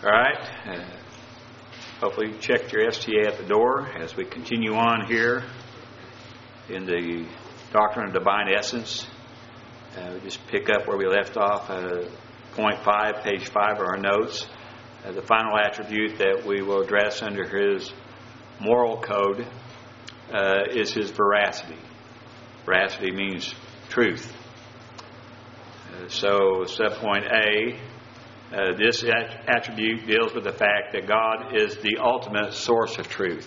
All right. Hopefully you checked your STA at the door as we continue on here in the Doctrine of Divine Essence. We just pick up where we left off, point 5, page 5 of our notes. The final attribute that we will address under his moral code is his veracity. Veracity means truth. So subpoint A, this attribute deals with the fact that God is the ultimate source of truth.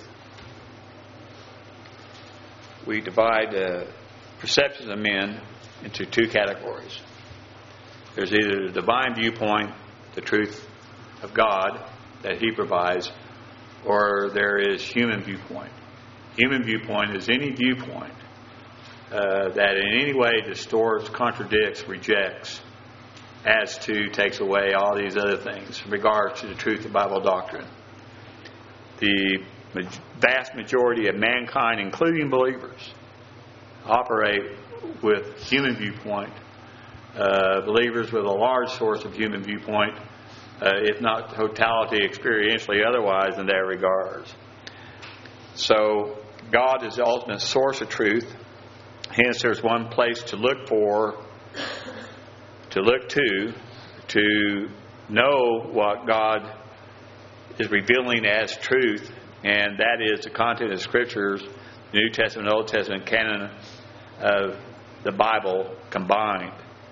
We divide perceptions of men into two categories. There's either the divine viewpoint, the truth of God that He provides, or there is human viewpoint. Human viewpoint is any viewpoint that in any way distorts, contradicts, rejects, adds to, takes away, all these other things in regards to the truth of Bible doctrine. The vast majority of mankind, including believers, operate with human viewpoint. Believers with a large source of human viewpoint, if not totality experientially otherwise in that regards. So God is the ultimate source of truth. Hence there's one place to look for, to look to know what God is revealing as truth, and that is the content of Scriptures, New Testament, Old Testament, canon of the Bible combined.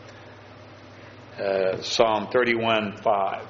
Psalm 31:5.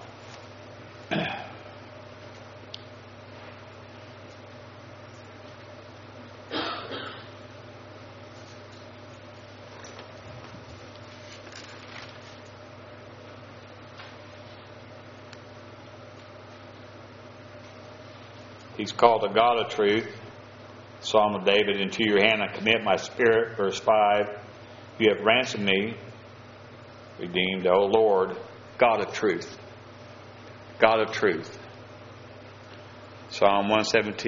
He's called a God of truth. Psalm of David, into your hand I commit my spirit. Verse 5, you have ransomed me, redeemed, O Lord, God of truth. God of truth. Psalm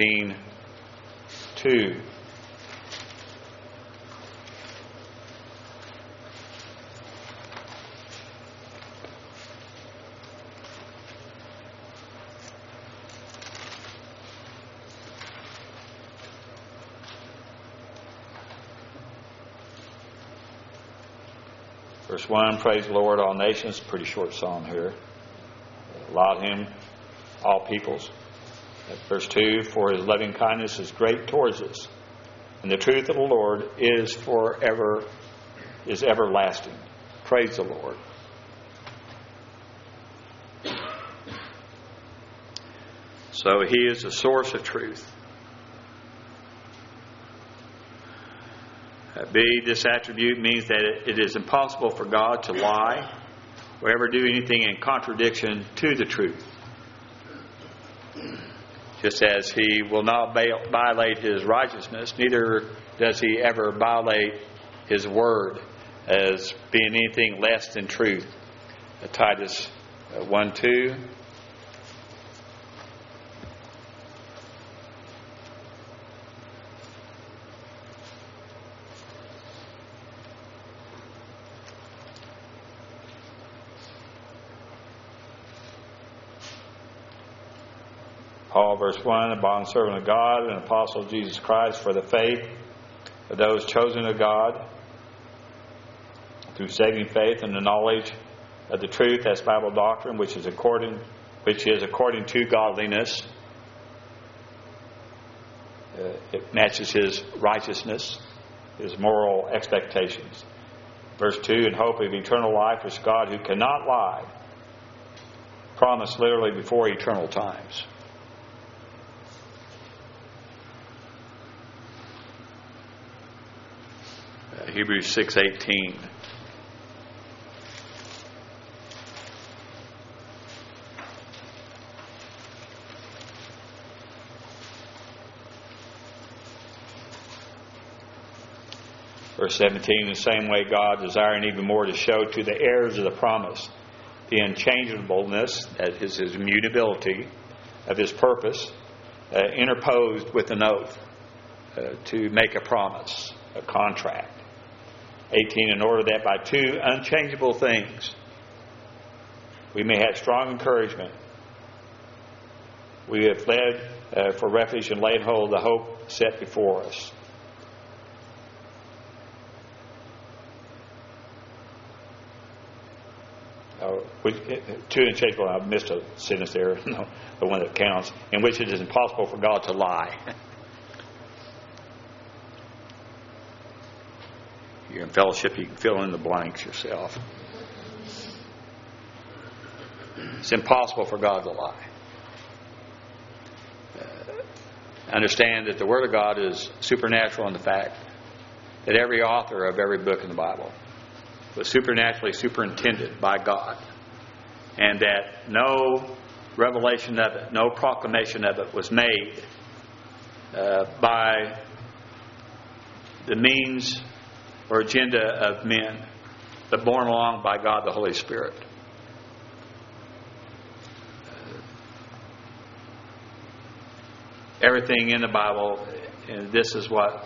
117:2. Verse 1, praise the Lord, all nations. Pretty short psalm here. Laud Him, all peoples. Verse 2, for His loving kindness is great towards us, and the truth of the Lord is everlasting. Praise the Lord. So He is the source of truth. B, this attribute means that it is impossible for God to lie or ever do anything in contradiction to the truth. Just as He will not violate His righteousness, neither does He ever violate His word as being anything less than truth. Titus 1:2. Paul, verse 1, a bondservant of God and apostle of Jesus Christ for the faith of those chosen of God through saving faith and the knowledge of the truth, that's Bible doctrine, which is according to godliness. It matches His righteousness, His moral expectations. Verse 2, in hope of eternal life, which God, who cannot lie, promised literally before eternal times. Hebrews 6:18. Verse 17, in the same way God, desiring even more to show to the heirs of the promise the unchangeableness, that is His immutability, of His purpose, interposed with an oath to make a promise, a contract. 18, in order that by two unchangeable things we may have strong encouragement We have fled for refuge and laid hold of the hope set before us. Two in Shakespeare, I missed a sentence there, the one that counts, in which it is impossible for God to lie. You're in fellowship, you can fill in the blanks yourself. It's impossible for God to lie. Understand that the Word of God is supernatural in the fact that every author of every book in the Bible was supernaturally superintended by God, and that no revelation of it, no proclamation of it was made by the means or agenda of men, but borne along by God the Holy Spirit. Everything in the Bible, and this is what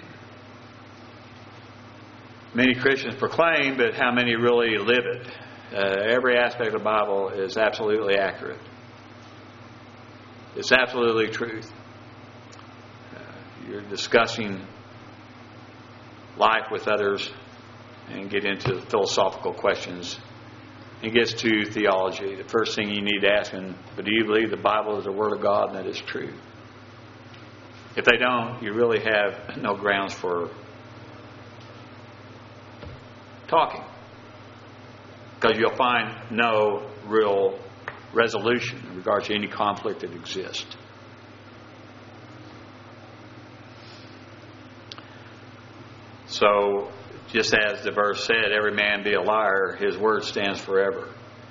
many Christians proclaim, but how many really live it? Every aspect of the Bible is absolutely accurate. It's absolutely truth. You're discussing life with others and get into philosophical questions. It gets to theology. The first thing you need to ask them, but do you believe the Bible is the Word of God and that it's true? If they don't, you really have no grounds for talking, because you'll find no real resolution in regards to any conflict that exists. So, just as the verse said, every man be a liar, his word stands forever.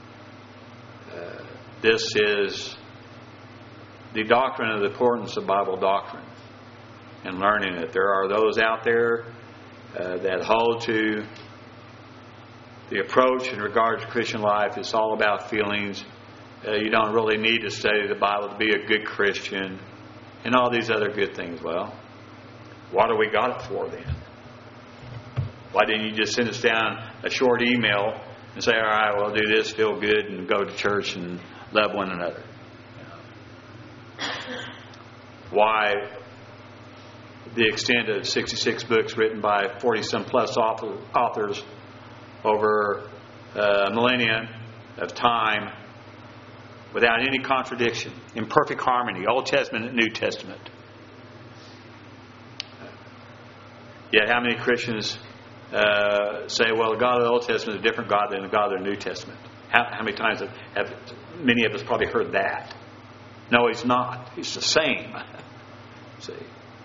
This is the doctrine of the importance of Bible doctrine and learning it. There are those out there that hold to the approach in regard to Christian life. It's all about feelings. You don't really need to study the Bible to be a good Christian and all these other good things. Well, what do we got it for then? Why didn't you just send us down a short email and say, all right, well, do this, feel good, and go to church and love one another? Why the extent of 66 books written by 40-some plus authors over a millennia of time without any contradiction, in perfect harmony, Old Testament and New Testament? Yet how many Christians say, well, the God of the Old Testament is a different God than the God of the New Testament? How many times have many of us probably heard that? No, He's not. He's the same. See,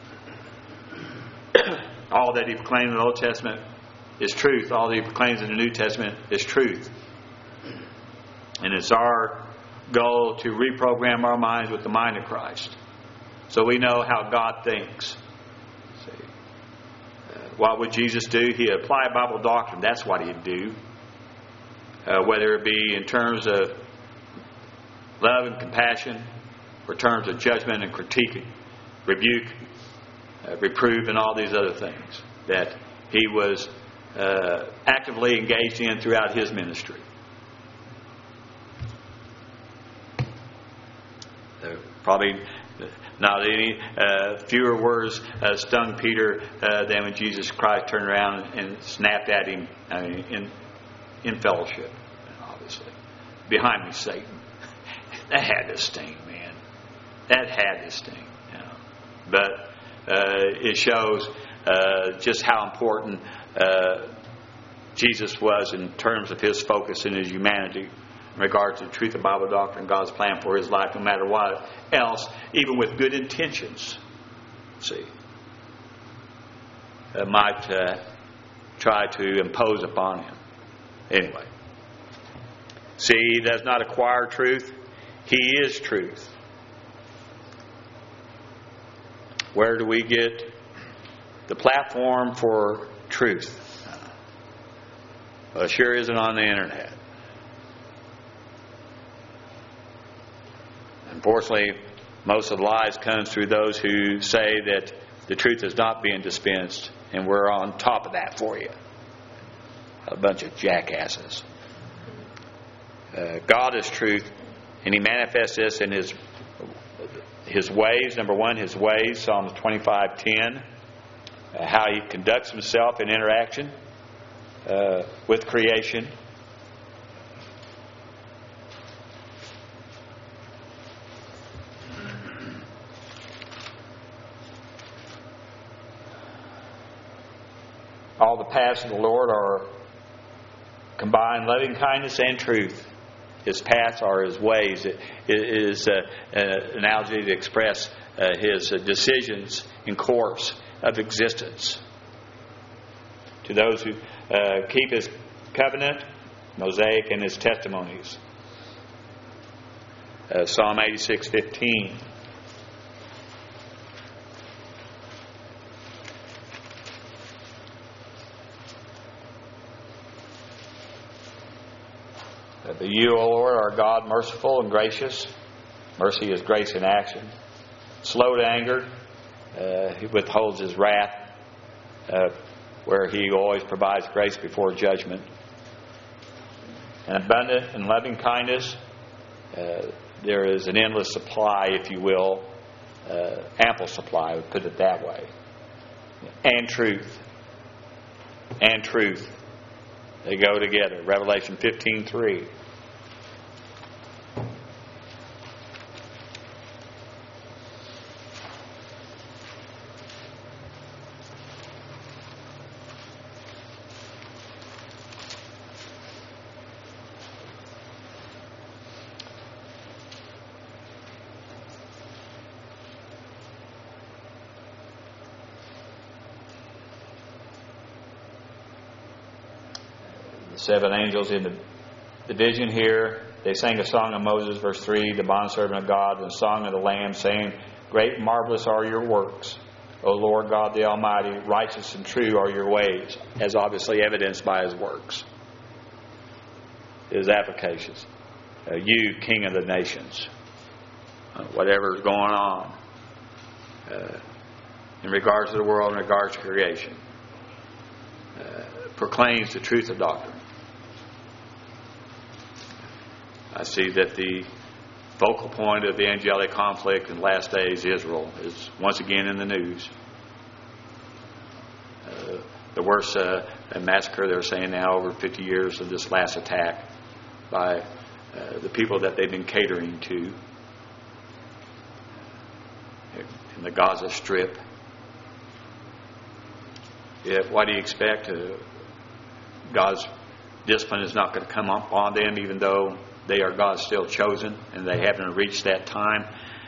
all that He proclaimed in the Old Testament is truth. All that He proclaims in the New Testament is truth. And it's our goal to reprogram our minds with the mind of Christ, so we know how God thinks. See, what would Jesus do? He'd apply Bible doctrine. That's what He'd do. Whether it be in terms of love and compassion, or terms of judgment and critique, rebuke, reprove, and all these other things that He was actively engaged in throughout His ministry. Probably not any fewer words stung Peter than when Jesus Christ turned around and snapped at him in fellowship, obviously. Behind me, Satan. That had to sting, man. That had to sting. You know. But it shows just how important Jesus was in terms of His focus in His humanity in regard to the truth of Bible doctrine, God's plan for His life, no matter what else, even with good intentions, might try to impose upon Him. Anyway, see, He does not acquire truth. He is truth. Where do we get the platform for truth? Well, it sure isn't on the internet. Unfortunately, most of the lies comes through those who say that the truth is not being dispensed, and we're on top of that for you. A bunch of jackasses. God is truth, and He manifests this in His His ways, number one, His ways, Psalm 25:10. How He conducts Himself in interaction with creation. All the paths of the Lord are combined loving kindness and truth. His paths are His ways. It is an analogy to express His decisions and course of existence. To those who keep His covenant, Mosaic, and His testimonies. Psalm 86:15. But You, O Lord, are God, merciful and gracious. Mercy is grace in action. Slow to anger. He withholds His wrath, where He always provides grace before judgment. And abundant and loving kindness. There is an endless supply, if you will. Ample supply, I would put it that way. And truth. And truth. They go together. Revelation 15:3. Seven angels in the vision here. They sang a song of Moses, verse 3, the bondservant of God, and a song of the Lamb, saying, Great and marvelous are Your works, O Lord God the Almighty. Righteous and true are Your ways, as obviously evidenced by His works, His applications. You, King of the nations, whatever is going on in regards to the world, in regards to creation, proclaims the truth of doctrine. I see that the focal point of the angelic conflict in the last days, Israel, is once again in the news. The worst massacre, they're saying now, over 50 years of this last attack by the people that they've been catering to in the Gaza Strip. Yet, what do you expect? God's discipline is not going to come upon them, even though they are God's still chosen, and they haven't reached that time.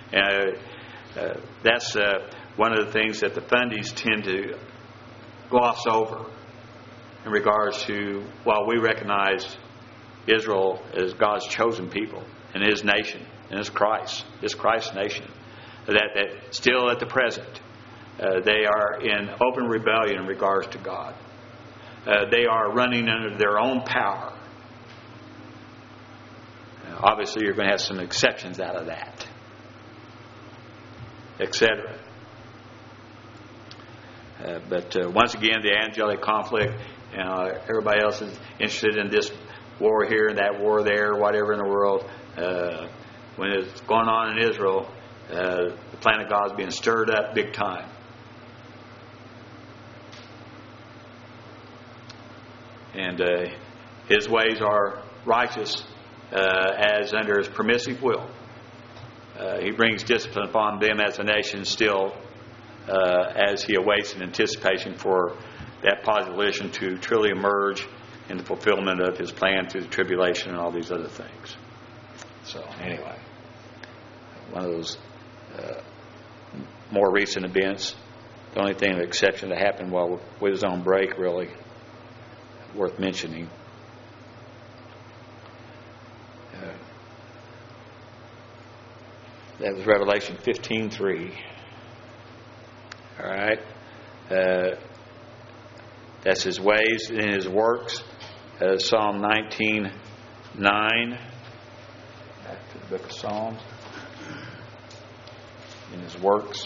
That's one of the things that the fundies tend to gloss over in regards to, while we recognize Israel as God's chosen people and His nation and His Christ's nation, that still at the present they are in open rebellion in regards to God. They are running under their own power. Obviously, you're going to have some exceptions out of that, etc. But once again, the angelic conflict, everybody else is interested in this war here and that war there, whatever in the world. When it's going on in Israel, the plan of God is being stirred up big time. And His ways are righteous as under His permissive will. He brings discipline upon them as a nation still as He awaits in anticipation for that population to truly emerge in the fulfillment of His plan through the tribulation and all these other things. So anyway, one of those more recent events. The only thing of exception that happened while we was on break, really worth mentioning. That was Revelation 15:3. All right. That's His ways and His works. Psalm 19:9. Back to the book of Psalms. In His works.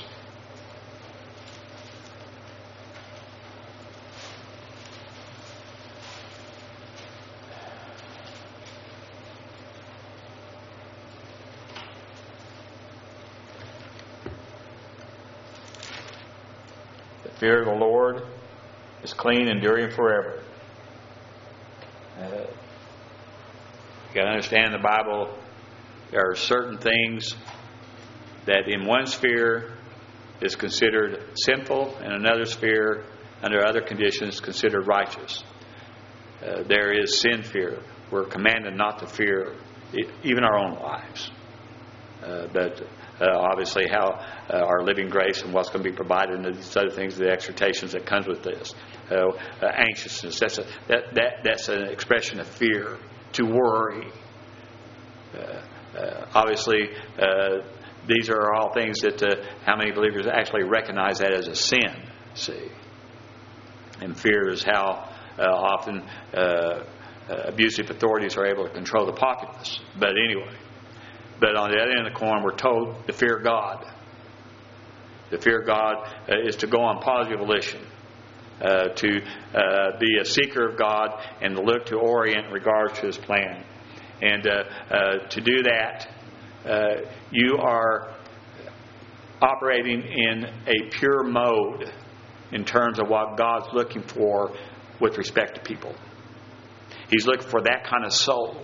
Fear of the Lord is clean, enduring forever. You got to understand the Bible. There are certain things that in one sphere is considered sinful, and another sphere, under other conditions, considered righteous. There is sin fear. We're commanded not to fear even our own lives. But obviously how our living grace and what's going to be provided and these other things, the exhortations that comes with this. Anxiousness, that's an expression of fear. To worry. Obviously, these are all things that how many believers actually recognize that as a sin, see. And fear is how often abusive authorities are able to control the populace. But anyway, but on the other end of the coin, we're told to fear God. To fear God is to go on positive volition, to be a seeker of God and to look to orient in regards to His plan. And to do that, you are operating in a pure mode in terms of what God's looking for with respect to people. He's looking for that kind of soul.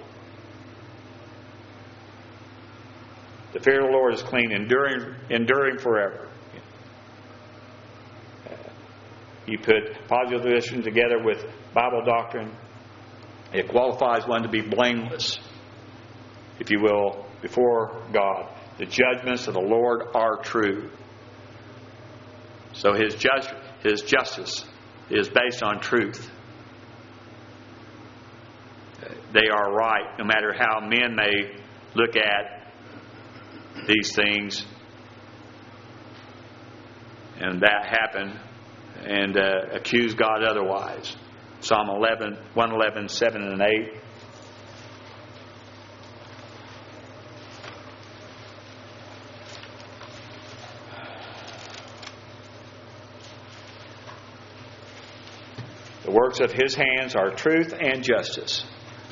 The fear of the Lord is clean, enduring forever. You put positive volition together with Bible doctrine. It qualifies one to be blameless, if you will, before God. The judgments of the Lord are true. So His justice is based on truth. They are right, no matter how men may look at these things. And that happened, and accuse God otherwise. Psalm 111, 7 and 8. The works of His hands are truth and justice.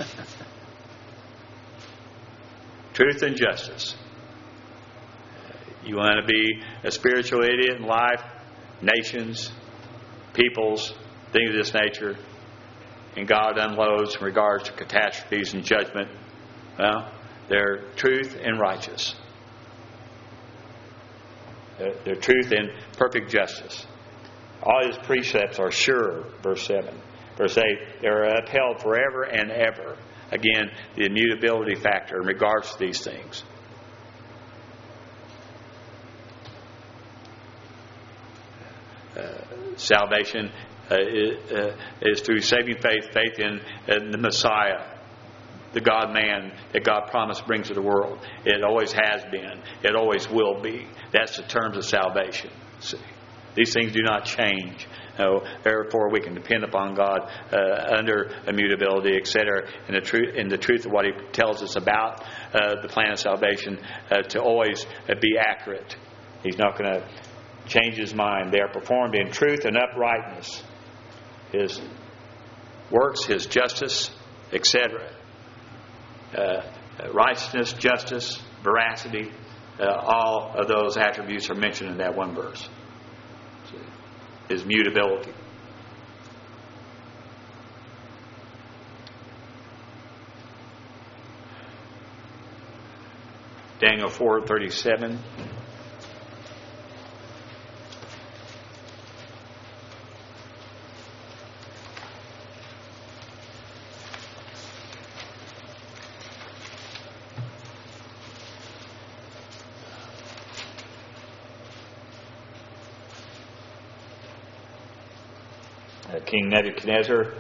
Truth and justice. You want to be a spiritual idiot in life, nations, peoples, things of this nature, and God unloads in regards to catastrophes and judgment. Well, they're truth and righteous. They're truth and perfect justice. All His precepts are sure, verse 7. Verse 8, they're upheld forever and ever. Again, the immutability factor in regards to these things. Salvation is through saving faith in the Messiah, the God-man that God promised brings to the world. It always has been. It always will be. That's the terms of salvation. See? These things do not change. No, therefore, we can depend upon God under immutability, etc., in the truth of what He tells us about the plan of salvation to always be accurate. He's not going to change His mind. They are performed in truth and uprightness. His works, His justice, etc. Righteousness, justice, veracity, all of those attributes are mentioned in that one verse. His mutability. Daniel 4:37. King Nebuchadnezzar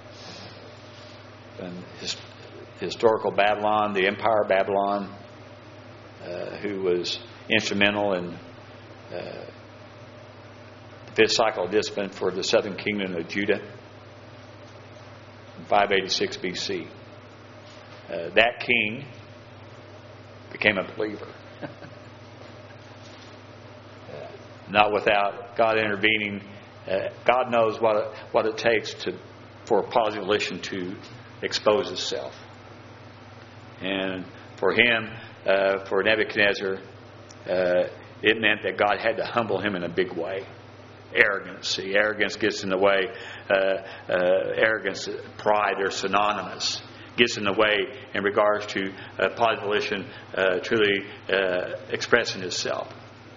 and his historical Babylon, the Empire of Babylon, who was instrumental in the fifth cycle of discipline for the southern kingdom of Judah in 586 BC. That king became a believer. Not without God intervening. God knows what it takes for positive volition to expose itself. And for him, for Nebuchadnezzar, it meant that God had to humble him in a big way. arrogance. See, arrogance gets in the way. Arrogance, pride are synonymous. Gets in the way in regards to positive volition truly expressing itself.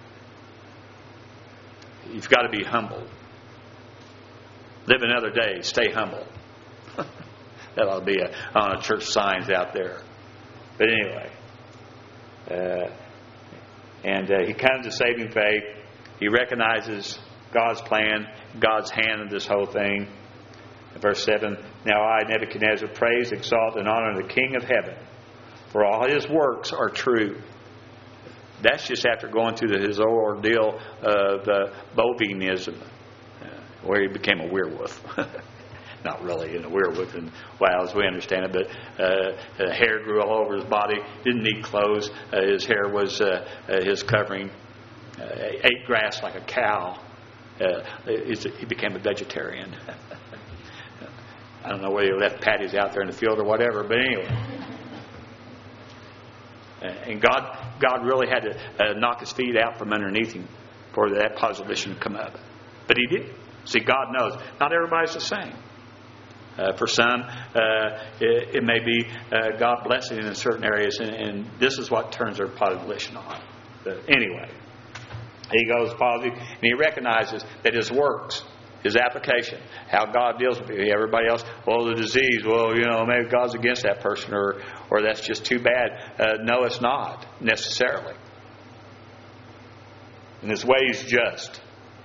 You've got to be humble. Live another day. Stay humble. That ought to be on a church signs out there. But anyway, he comes to saving faith. He recognizes God's plan, God's hand in this whole thing. Verse 7, now I, Nebuchadnezzar, praise, exalt, and honor the King of heaven, for all his works are true. That's just after going through his ordeal of Bovinism, where he became a werewolf. Not really a werewolf, as we understand it, but hair grew all over his body, didn't need clothes. His hair was his covering. Ate grass like a cow. He became a vegetarian. I don't know whether he left patties out there in the field or whatever, but anyway. And God really had to knock his feet out from underneath him for that position to come up. But he did. See, God knows. Not everybody's the same. For some, it may be God blessing in certain areas, and this is what turns their position on. But anyway, he goes positive, and he recognizes that his works, his application, how God deals with you. Everybody else, the disease, maybe God's against that person, or that's just too bad. No, it's not necessarily. And his way is just.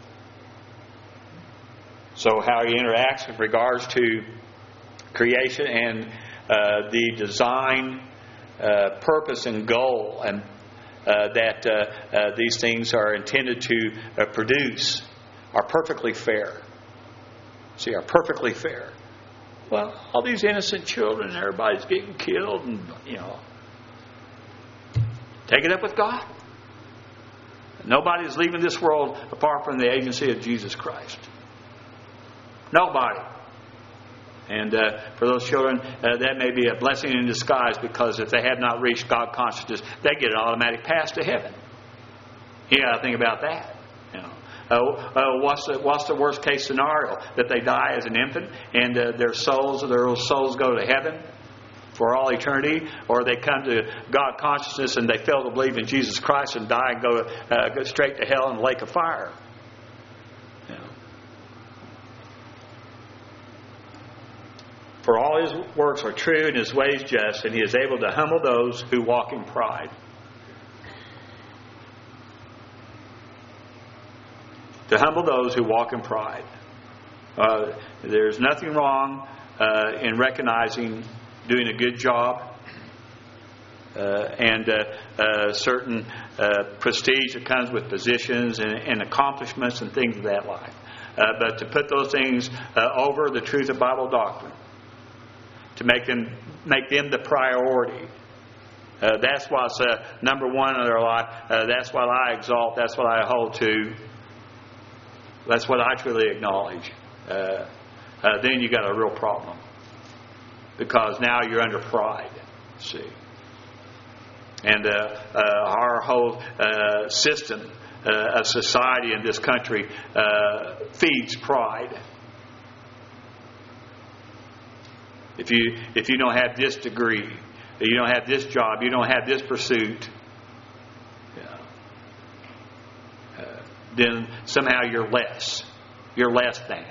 So how he interacts with regards to creation and the design, purpose, and goal, and that these things are intended to produce, are perfectly fair. See, are perfectly fair. Well, all these innocent children, everybody's getting killed, and take it up with God. Nobody's leaving this world apart from the agency of Jesus Christ. Nobody. And for those children, that may be a blessing in disguise, because if they have not reached God consciousness, they get an automatic pass to heaven. You got to think about that. What's the worst case scenario? That they die as an infant and their souls go to heaven for all eternity, or they come to God consciousness and they fail to believe in Jesus Christ and die and go straight to hell in the lake of fire. For all his works are true and his ways just, and he is able to humble those who walk in pride. To humble those who walk in pride. There's nothing wrong in recognizing doing a good job and certain prestige that comes with positions and accomplishments and things of that life. But to put those things over the truth of Bible doctrine, to make them the priority. That's what's number one in their life. That's what I exalt. That's what I hold to. That's what I truly acknowledge. Then you got a real problem, because now you're under pride. See, and our whole system of society in this country feeds pride. If you don't have this degree, you don't have this job, you don't have this pursuit, then somehow you're less. You're less than.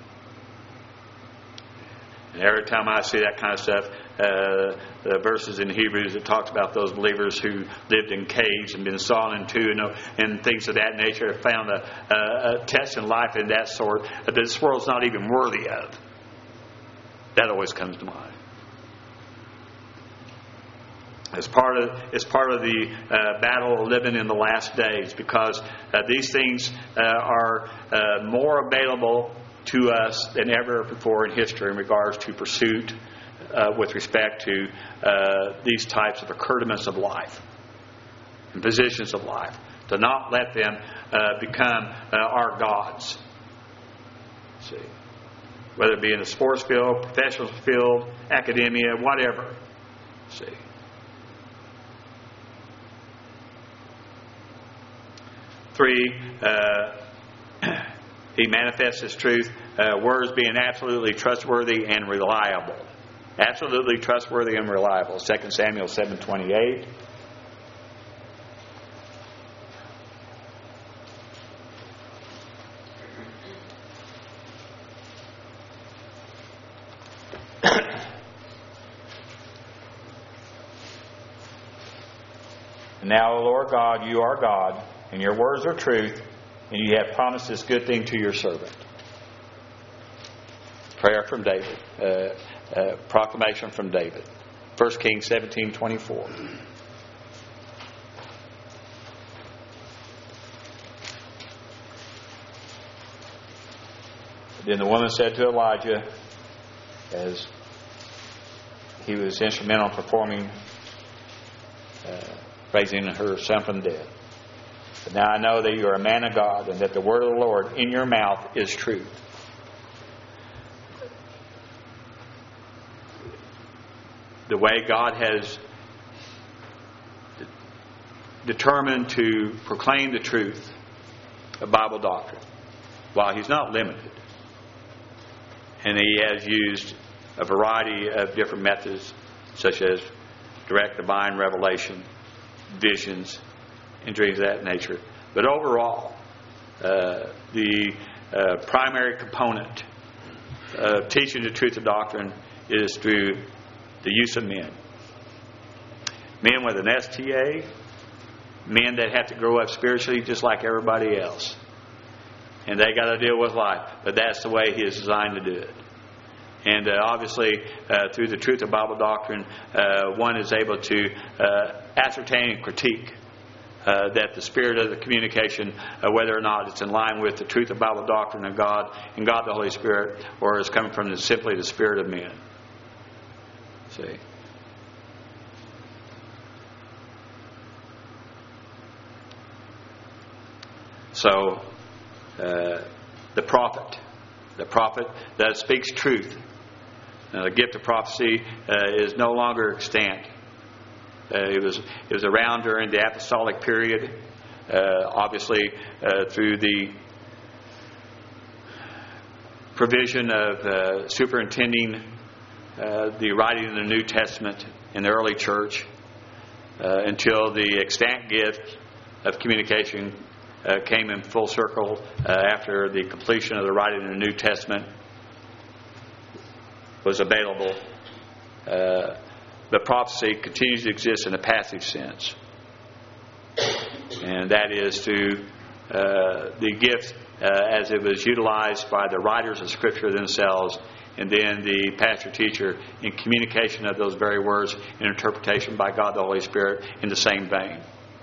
And every time I see that kind of stuff, the verses in Hebrews that talks about those believers who lived in caves and been sawn in two and things of that nature, have found a test in life in that sort that this world's not even worthy of. That always comes to mind. It's part of the battle of living in the last days, because these things are more available to us than ever before in history in regards to pursuit with respect to these types of accoutrements of life and positions of life. To not let them become our gods. See, whether it be in the sports field, professional field, academia, whatever. See. Three, He manifests His truth, words being absolutely trustworthy and reliable. Absolutely trustworthy and reliable. 2 Samuel 7:28. Now, O Lord God, you are God, and your words are truth, and you have promised this good thing to your servant. Prayer from David. Proclamation from David. 1 Kings 17:24. Then the woman said to Elijah, as he was instrumental in performing raising her son from the dead. But now I know that you are a man of God, and that the word of the Lord in your mouth is truth. The way God has determined to proclaim the truth of Bible doctrine, while He's not limited, and He has used a variety of different methods, such as direct divine revelation, visions, and dreams of that nature. But overall, the primary component of teaching the truth of doctrine is through the use of men. Men with an STA, men that have to grow up spiritually just like everybody else. And they got to deal with life. But that's the way He is designed to do it. And obviously, through the truth of Bible doctrine, one is able to ascertain and critique that the spirit of the communication, whether or not it's in line with the truth of Bible doctrine of God and God the Holy Spirit, or is coming from simply the spirit of men. See? So, the prophet that speaks truth. The gift of prophecy is no longer extant. It was around during the apostolic period, obviously through the provision of superintending the writing of the New Testament in the early church, until the extant gift of communication came in full circle after the completion of the writing of the New Testament was available. But prophecy continues to exist in a passive sense. And that is to the gift as it was utilized by the writers of Scripture themselves, and then the pastor-teacher in communication of those very words and interpretation by God the Holy Spirit in the same vein.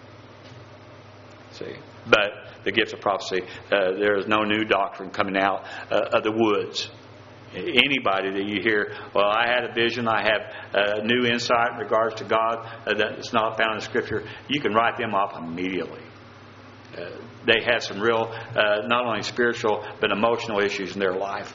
See? But the gift of prophecy, there is no new doctrine coming out of the woods. Anybody that you hear, well, I had a vision, I have new insight in regards to God that's not found in Scripture, you can write them off immediately. They have some real, not only spiritual, but emotional issues in their life.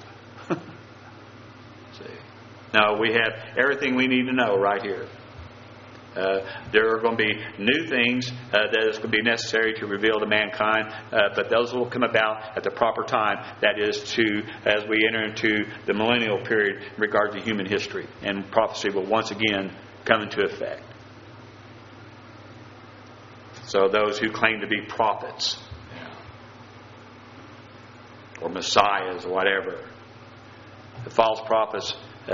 See? Now, we have everything we need to know right here. There are going to be new things that is going to be necessary to reveal to mankind, but those will come about at the proper time. That is as we enter into the millennial period in regard to human history, and prophecy will once again come into effect. So those who claim to be prophets or messiahs or whatever, the false prophets,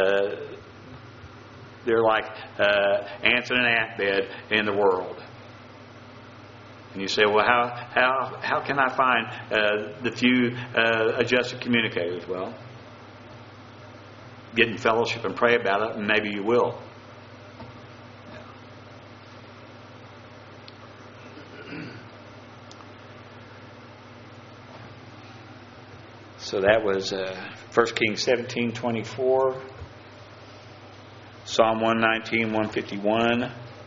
they're like ants in an ant bed in the world. And you say, well, how can I find the few adjusted communicators? Well, get in fellowship and pray about it, and maybe you will. So that was 1 Kings 17:24. Psalm 119, 151.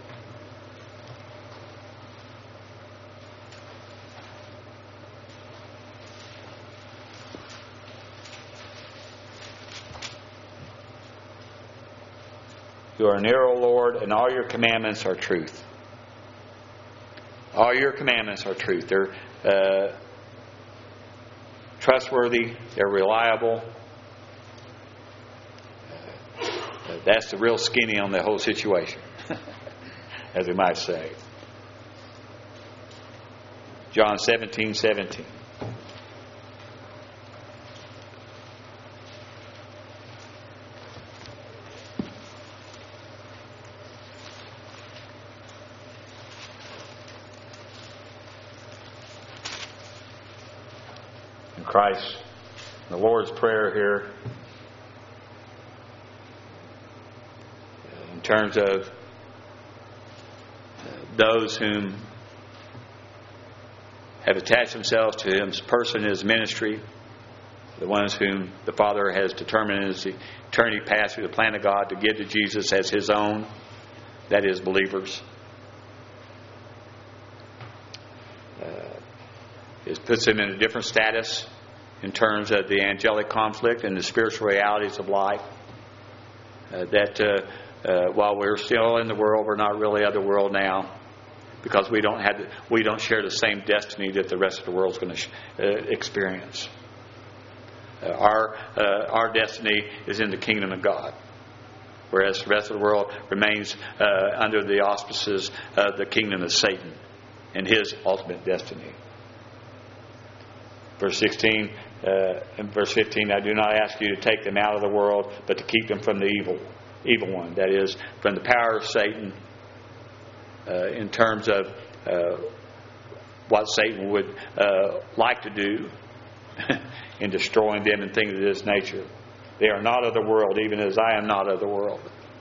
You are near, O Lord, and all your commandments are truth. All your commandments are truth. They're trustworthy. They're reliable. That's the real skinny on the whole situation, as we might say. John 17:17. In Christ, the Lord's Prayer here, in terms of those whom have attached themselves to His person, His ministry, the ones whom the Father has determined as the eternity past through the plan of God to give to Jesus as His own, that is, believers. It puts them in a different status in terms of the angelic conflict and the spiritual realities of life. While we're still in the world, we're not really of the world now, because we don't share the same destiny that the rest of the world's going to experience. Our destiny is in the kingdom of God, whereas the rest of the world remains under the auspices of the kingdom of Satan and his ultimate destiny. Verse 16 and verse 15, I do not ask you to take them out of the world, but to keep them from the evil one. That is, from the power of Satan, in terms of what Satan would like to do in destroying them and things of this nature. They are not of the world, even as I am not of the world.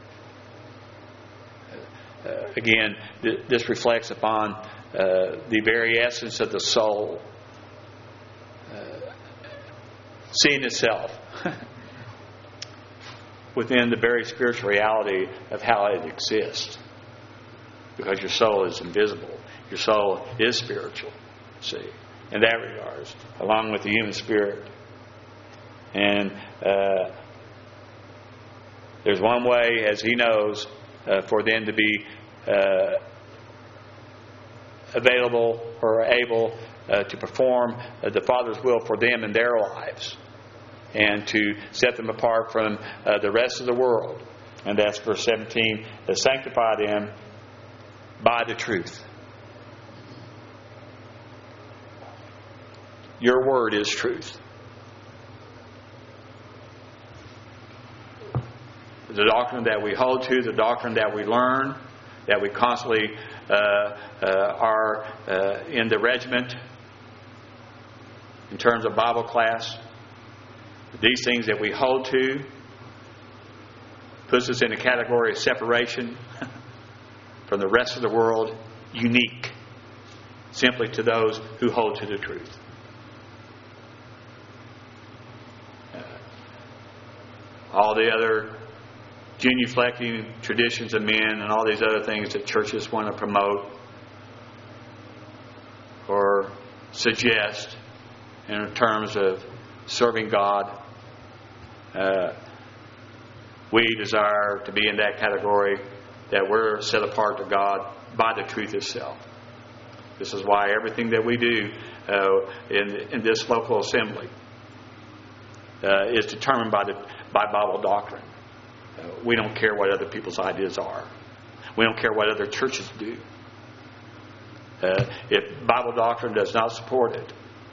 Again, this reflects upon the very essence of the soul, seeing itself within the very spiritual reality of how it exists. Because your soul is invisible. Your soul is spiritual, see, in that regards, along with the human spirit. And there's one way, as He knows, for them to be available or able to perform the Father's will for them in their lives, and to set them apart from the rest of the world. And that's verse 17, to sanctify them by the truth. Your word is truth. The doctrine that we hold to, the doctrine that we learn, that we constantly are in the regiment in terms of Bible class, these things that we hold to puts us in a category of separation from the rest of the world, unique simply to those who hold to the truth. All the other genuflecting traditions of men and all these other things that churches want to promote or suggest in terms of serving God, we desire to be in that category, that we're set apart to God by the truth itself. This is why everything that we do in this local assembly is determined by Bible doctrine. We don't care what other people's ideas are. We don't care what other churches do. If Bible doctrine does not support it,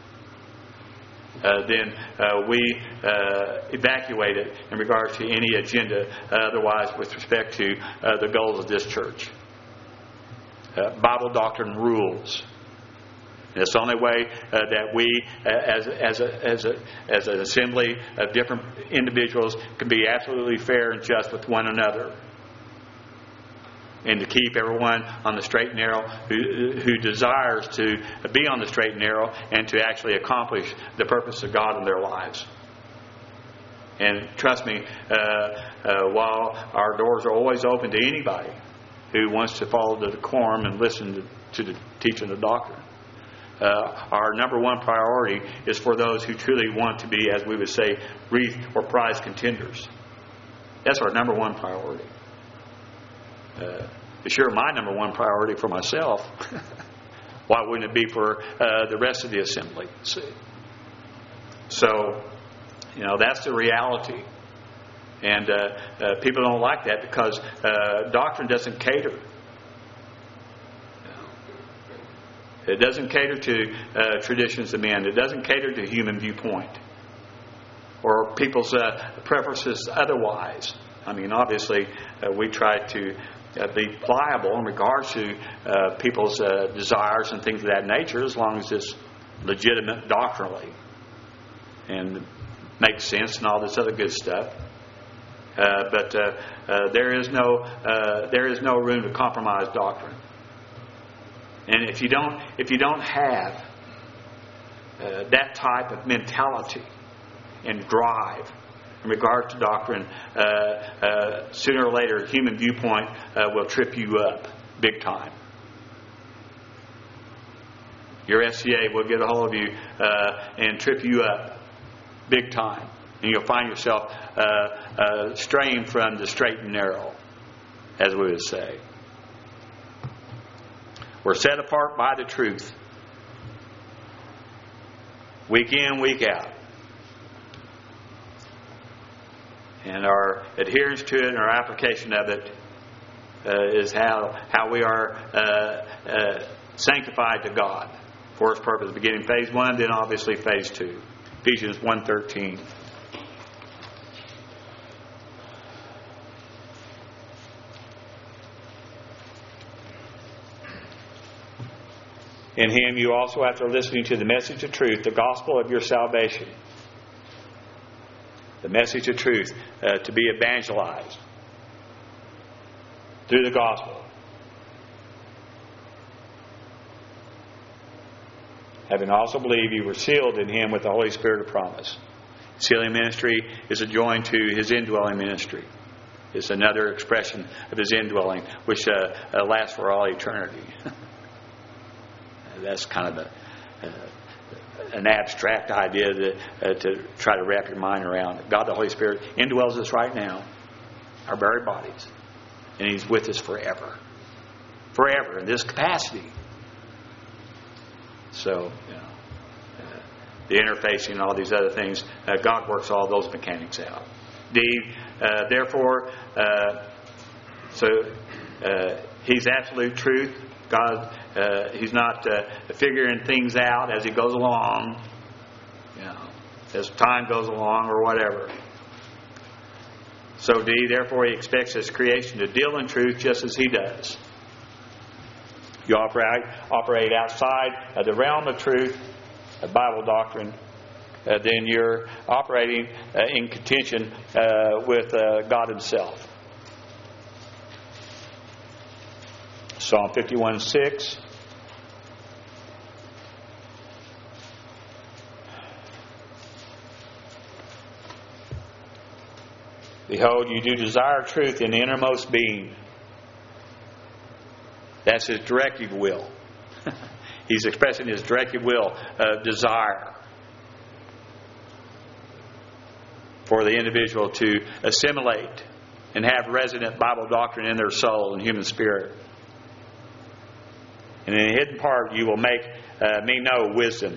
then we evacuate it in regards to any agenda otherwise with respect to the goals of this church. Bible doctrine rules. And it's the only way that we, as an assembly of different individuals, can be absolutely fair and just with one another, and to keep everyone on the straight and narrow who desires to be on the straight and narrow and to actually accomplish the purpose of God in their lives. And trust me, while our doors are always open to anybody who wants to follow the decorum and listen to the teaching of the doctrine, our number one priority is for those who truly want to be, as we would say, wreath or prize contenders. That's our number one priority. Sure, my number one priority for myself. Why wouldn't it be for the rest of the assembly? See? So, that's the reality. And people don't like that because doctrine doesn't cater. It doesn't cater to traditions of men. It doesn't cater to human viewpoint or people's preferences otherwise. I mean, obviously, we try to be pliable in regards to people's desires and things of that nature, as long as it's legitimate doctrinally and makes sense and all this other good stuff. But there is no room to compromise doctrine. And if you don't have that type of mentality and drive in regard to doctrine, sooner or later, human viewpoint will trip you up big time. Your SCA will get a hold of you and trip you up big time. And you'll find yourself straying from the straight and narrow, as we would say. We're set apart by the truth. Week in, week out. And our adherence to it and our application of it is how we are sanctified to God for His purpose. Beginning phase 1, then obviously phase 2. Ephesians 1:13. In Him you also, after listening to the message of truth, the gospel of your salvation, the message of truth, to be evangelized through the gospel. Having also believed, you were sealed in Him with the Holy Spirit of promise. Sealing ministry is adjoined to His indwelling ministry. It's another expression of His indwelling, which lasts for all eternity. That's kind of an abstract idea to try to wrap your mind around. God the Holy Spirit indwells us right now, our very bodies, and He's with us forever. Forever in this capacity. So, the interfacing and all these other things, God works all those mechanics out. Therefore, He's absolute truth. God, He's not figuring things out as He goes along, as time goes along or whatever. So therefore He expects His creation to deal in truth just as He does. You operate outside of the realm of truth, of Bible doctrine, then you're operating in contention with God Himself. Psalm 51:6. Behold, you do desire truth in the innermost being. That's His directive will. He's expressing His directive will of desire for the individual to assimilate and have resident Bible doctrine in their soul and human spirit. And in the hidden part you will make me know wisdom.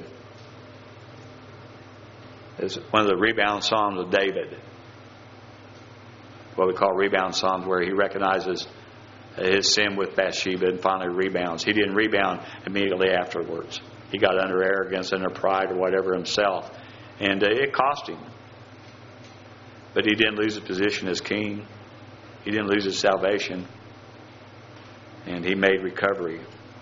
It's one of the rebound psalms of David. What we call rebound psalms, where he recognizes his sin with Bathsheba and finally rebounds. He didn't rebound immediately afterwards. He got under arrogance, under pride or whatever himself. And it cost him. But he didn't lose his position as king. He didn't lose his salvation. And he made recovery.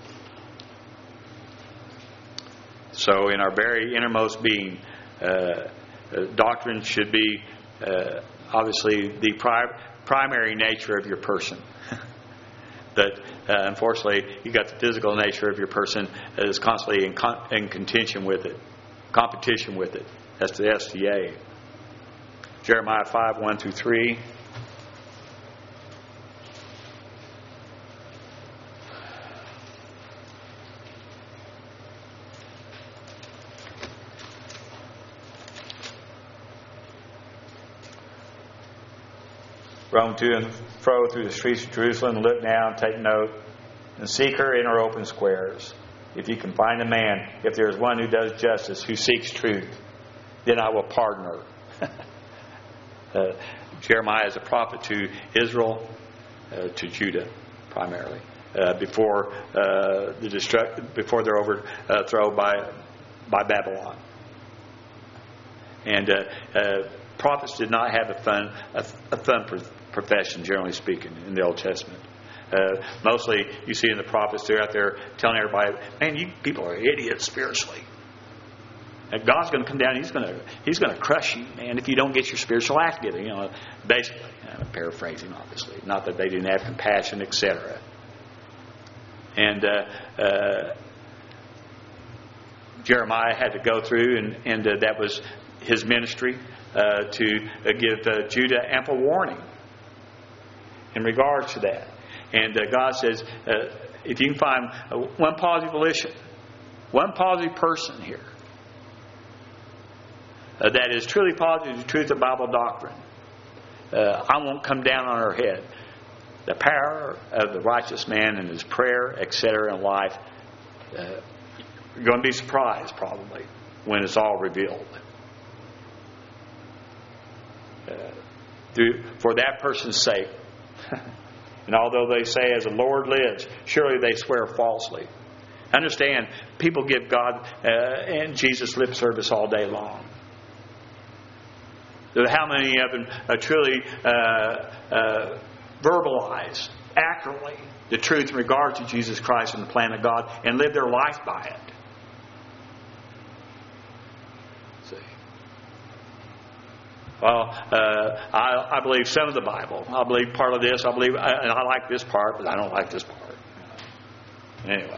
So in our very innermost being, doctrine should be obviously the primary nature of your person. But unfortunately, you got the physical nature of your person that is constantly in contention with it, competition with it. That's the SDA. Jeremiah 5:1-3. Roam to and fro through the streets of Jerusalem, look now and take note, and seek her in her open squares. If you can find a man, if there is one who does justice, who seeks truth, then I will pardon her. Jeremiah is a prophet to Israel, to Judah primarily, before they're overthrown by Babylon. And prophets did not have a fun profession, generally speaking, in the Old Testament. Mostly, you see in the prophets, they're out there telling everybody, "Man, you people are idiots spiritually. And God's going to come down. He's going to crush you, man, if you don't get your spiritual act together." Basically, I'm paraphrasing, obviously. Not that they didn't have compassion, etc. And Jeremiah had to go through, and that was his ministry, to give Judah ample warning in regards to that. And God says, if you can find one positive volition, one positive person here that is truly positive to the truth of Bible doctrine, I won't come down on her head. The power of the righteous man and his prayer, etc. in life, you're going to be surprised probably when it's all revealed. For that person's sake. And although they say, "As the Lord lives," surely they swear falsely. Understand, people give God and Jesus lip service all day long. How many of them truly verbalize accurately the truth in regard to Jesus Christ and the plan of God and live their life by it? Well, I believe some of the Bible. I believe part of this. And I like this part, but I don't like this part. Anyway.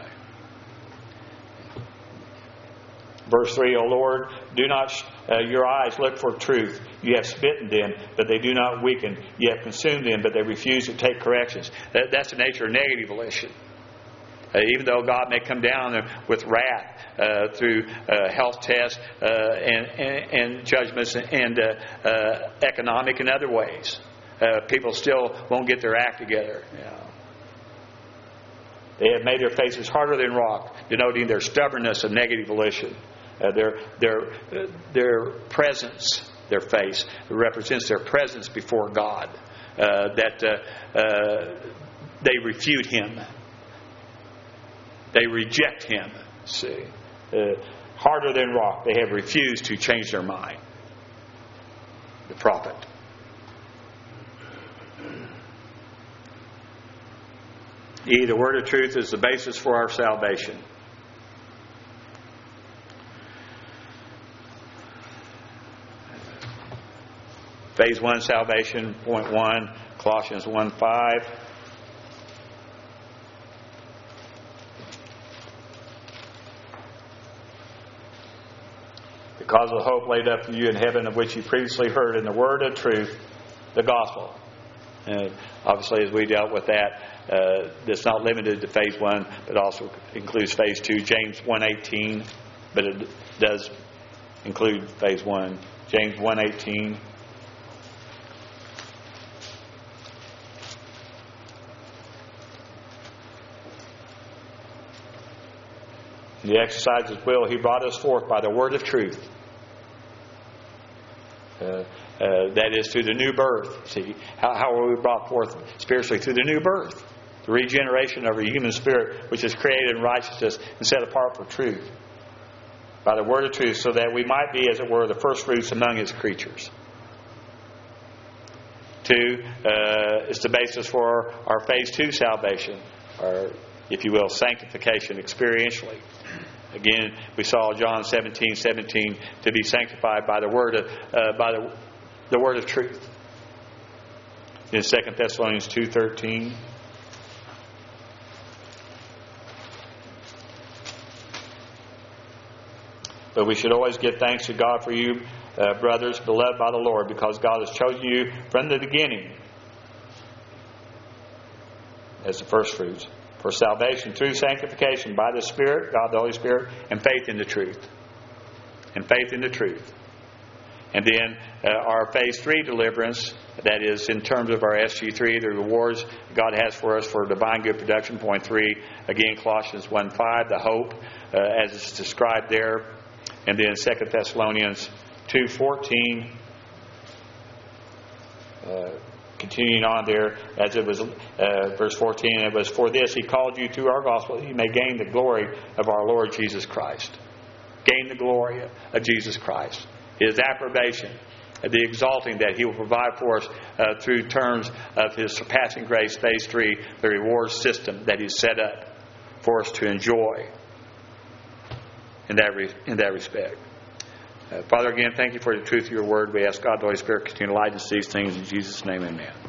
Verse 3, "O Lord, do not your eyes look for truth. You have smitten them, but they do not weaken. You have consumed them, but they refuse to take corrections." That's the nature of negative volition. Even though God may come down with wrath through health tests and judgments and economic and other ways, people still won't get their act together. They have made their faces harder than rock, denoting their stubbornness of negative volition. Their presence, their face, represents their presence before God. That they refute Him. They reject Him. See, harder than rock. They have refused to change their mind. The prophet. The word of truth is the basis for our salvation. Phase 1 salvation, point 1, Colossians 1:5. "Because of the hope laid up for you in heaven, of which you previously heard in the word of truth, the gospel." And obviously, as we dealt with that, it's not limited to phase 1, but also includes phase 2. James 1:18, but it does include phase 1. James 1:18. "In the exercise of His will, He brought us forth by the word of truth." That is through the new birth. See, how are we brought forth spiritually? Through the new birth. The regeneration of our human spirit, which is created in righteousness and set apart for truth. By the word of truth, so that we might be, as it were, the first fruits among His creatures. 2, is the basis for our phase 2 salvation, or, if you will, sanctification experientially. Again, we saw John 17:17 to be sanctified by the word of truth. In 2 Thessalonians 2:13. "But we should always give thanks to God for you, brothers, beloved by the Lord, because God has chosen you from the beginning as the first fruits, for salvation through sanctification by the Spirit, God the Holy Spirit, and faith in the truth." And faith in the truth. And then our phase 3 deliverance, that is in terms of our SG3, the rewards God has for us for divine good production, point 3. Again, Colossians 1:5, the hope as it's described there. And then 2 Thessalonians 2:14, continuing on there, as it was verse 14, it was, "For this He called you to our gospel, that He may gain the glory of our Lord Jesus Christ." Gain the glory of Jesus Christ. His approbation, the exalting that He will provide for us through terms of His surpassing grace. Phase 3, the reward system that He's set up for us to enjoy in that respect. Father, again, thank You for the truth of Your word. We ask God, the Holy Spirit, continue to light us these things. In Jesus' name, amen.